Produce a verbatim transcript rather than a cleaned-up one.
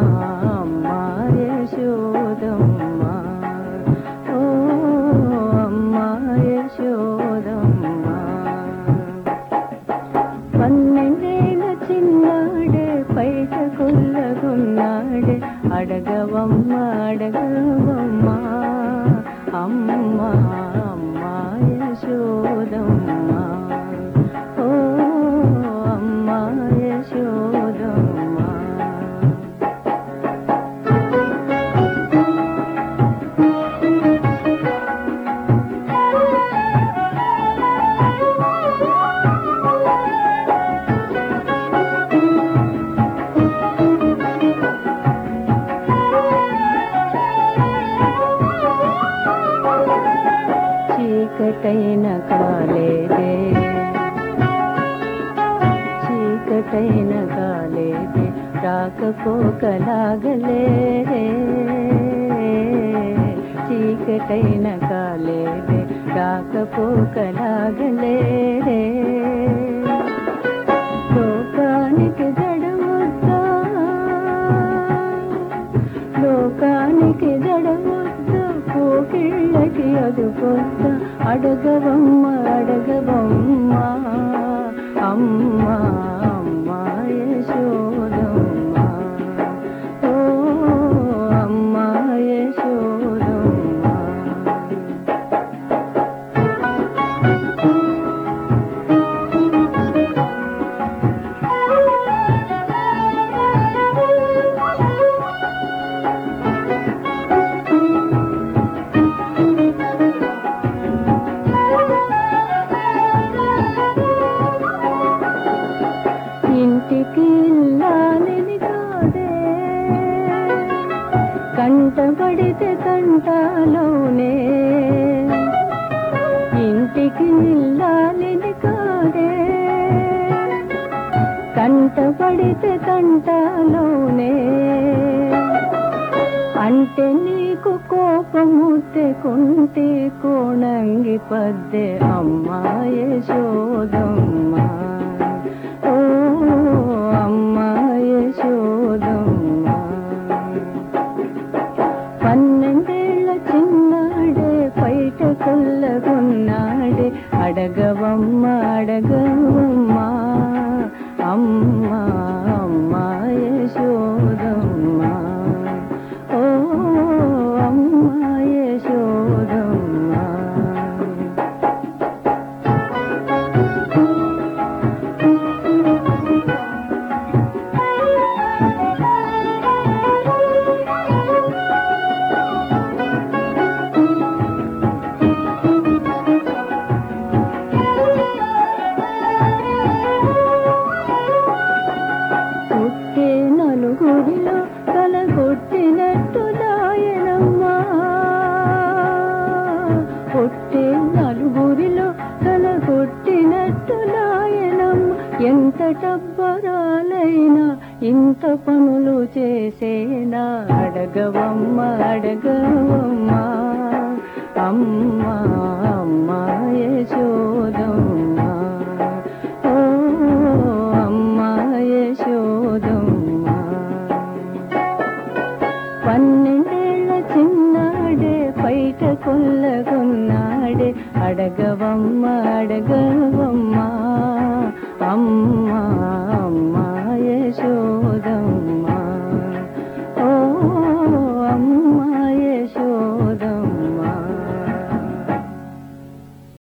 అమ్మా యశోదమ్మ ఓ అమ్మా యశోదమ్మ పన్నెండేళ్ళ చిన్నాడే పైట కొల్లగొన్నాడే అడగవమ్మ అడగవమ్మ అమ్మా అమ్మా యశోదమ్మ ఓ అమ్మా యశోదమ్మ చీకటైన కాలేదే చీకటైన కాలేదే రాకపోకలాగలేదే చీకటైన కాలేదే రాకపోకలాగలేదే లోకానికి జడవద్దా లోకానికి జడవద్దా కోకిళ్ళకి అదుపొద్దా అడగవమ్మ అడగవమ్మ అమ్మా అమ్మా యశోదమ్మ ఓ అమ్మా యశోదమ్మ ఇంటికి ఇల్లాలిని కాదే కంటపడితే కంటాలోనే ఇంటికి ఇల్లాలిని కాదే కంటపడితే కంటాలోనే అంటే నీకు కోపముతే కొంటే కోణంగి పద్దే అమ్మా యశోదమ్మ ఓ అమ్మా యశోదమ్మ పన్నెండేళ్ల చిన్నాడే పైట కొల్లగొన్నాడే అడగవమ్మ అడగవమ్మ అమ్మా అమ్మా యశోదమ్మ ఓ అమ్మా యశోదమ్మ పుట్టే నలుగురిలో కలగొట్టినట్టు దాయనమ్మా పుట్టే నలుగురిలో కలగొట్టినట్టు దాయనమ్మ ఎంత టబ్బరాలైనా ఇంత పనులు చేసేనా అడగవమ్మ అడగవమ్మ అమ్మా అమ్మా యశోదమ్మ ఓ అమ్మా యశోదమ్మ పన్నెండేళ్ల చిన్నాడే పైట కొల్లగొన్నాడే అడగవమ్మ అడగవమ్మ అమ్మా అమ్మా